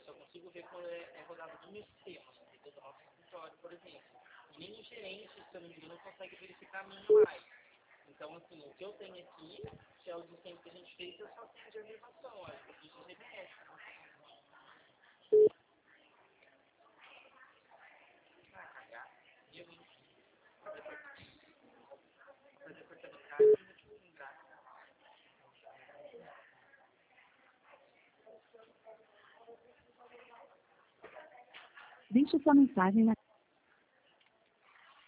só consigo ver quando é rodado do meu sistema, do nosso escritório, por exemplo. E nem o gerente, se eu não me engano, consegue verificar a minha mais. Então, assim, o que eu tenho aqui, que é o desenho que a gente fez, eu só tenho de animação, olha, eu fiz de GPS. Ah, cagar. E eu fazer porta do carro e muito engraçado. Deixe sua mensagem na